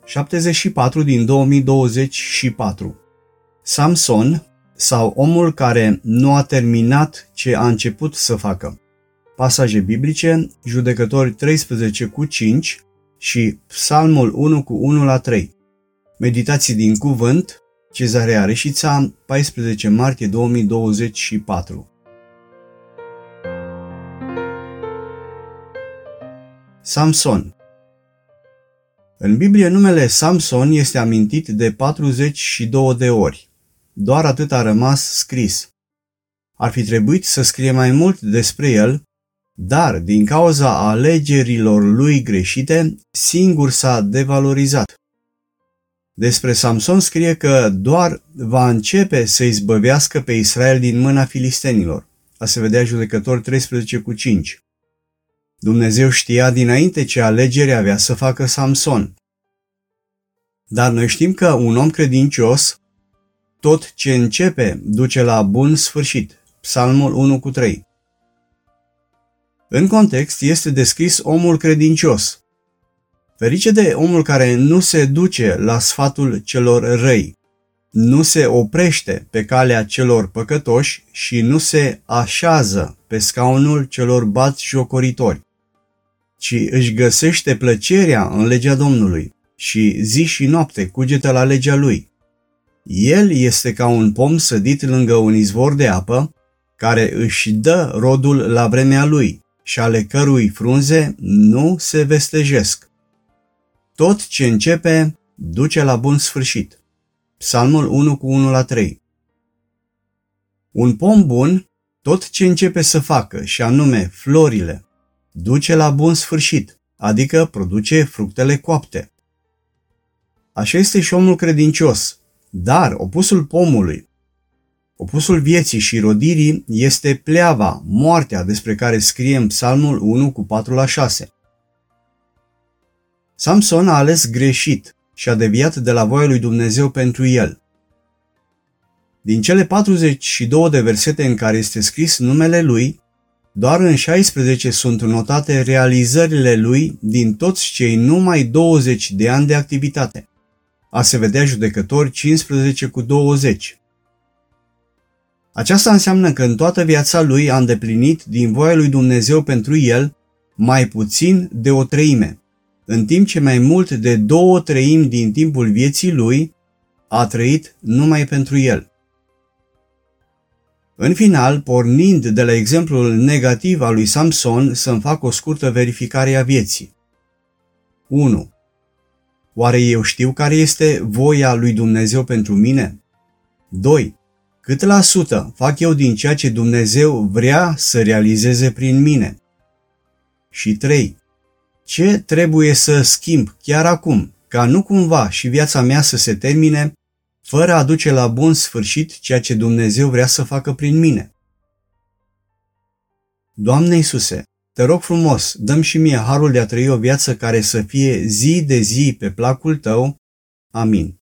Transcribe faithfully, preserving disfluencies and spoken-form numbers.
șaptezeci și patru din două mii douăzeci și patru. Samson sau omul care nu a terminat ce a început să facă. Pasaje biblice, Judecători treisprezece cu cinci și Psalmul unu cu unu la trei. Meditații din cuvânt, Cezarea Reșița, paisprezece martie două mii douăzeci și patru. Samson. În Biblie numele Samson este amintit de patruzeci și două de ori. Doar atât a rămas scris. Ar fi trebuit să scrie mai mult despre el, dar din cauza alegerilor lui greșite, singur s-a devalorizat. Despre Samson scrie că doar va începe să izbăvească pe Israel din mâna filistenilor. A se vedea Judecători treisprezece cu cinci. Dumnezeu știa dinainte ce alegere avea să facă Samson. Dar noi știm că un om credincios, tot ce începe duce la bun sfârșit. Psalmul unu cu trei. În context este descris omul credincios. Ferice de omul care nu se duce la sfatul celor răi, nu se oprește pe calea celor păcătoși și nu se așează pe scaunul celor batjocoritori, ci își găsește plăcerea în legea Domnului și zi și noapte cugetă la legea lui. El este ca un pom sădit lângă un izvor de apă, care își dă rodul la vremea lui și ale cărui frunze nu se vestejesc. Tot ce începe duce la bun sfârșit. Psalmul unu cu unu la trei. Un pom bun, tot ce începe să facă, și anume florile, duce la bun sfârșit, adică produce fructele coapte. Așa este și omul credincios, dar opusul pomului, opusul vieții și rodirii este pleava, moartea, despre care scrie în Psalmul unu cu patru la șase. Samson a ales greșit și a deviat de la voia lui Dumnezeu pentru el. Din cele patruzeci și două de versete în care este scris numele lui, doar în șaisprezece sunt notate realizările lui din toți cei numai douăzeci de ani de activitate. A se vedea Judecători cincisprezece cu douăzeci. Aceasta înseamnă că în toată viața lui a îndeplinit din voia lui Dumnezeu pentru el mai puțin de o treime, în timp ce mai mult de două treimi din timpul vieții lui a trăit numai pentru el. În final, pornind de la exemplul negativ al lui Samson, să-mi fac o scurtă verificare a vieții. unu. Oare eu știu care este voia lui Dumnezeu pentru mine? doi. Cât la sută fac eu din ceea ce Dumnezeu vrea să realizeze prin mine? Și trei. Ce trebuie să schimb chiar acum, ca nu cumva și viața mea să se termine fără a duce la bun sfârșit ceea ce Dumnezeu vrea să facă prin mine? Doamne Iisuse, te rog frumos, dă-mi și mie harul de a trăi o viață care să fie zi de zi pe placul Tău. Amin.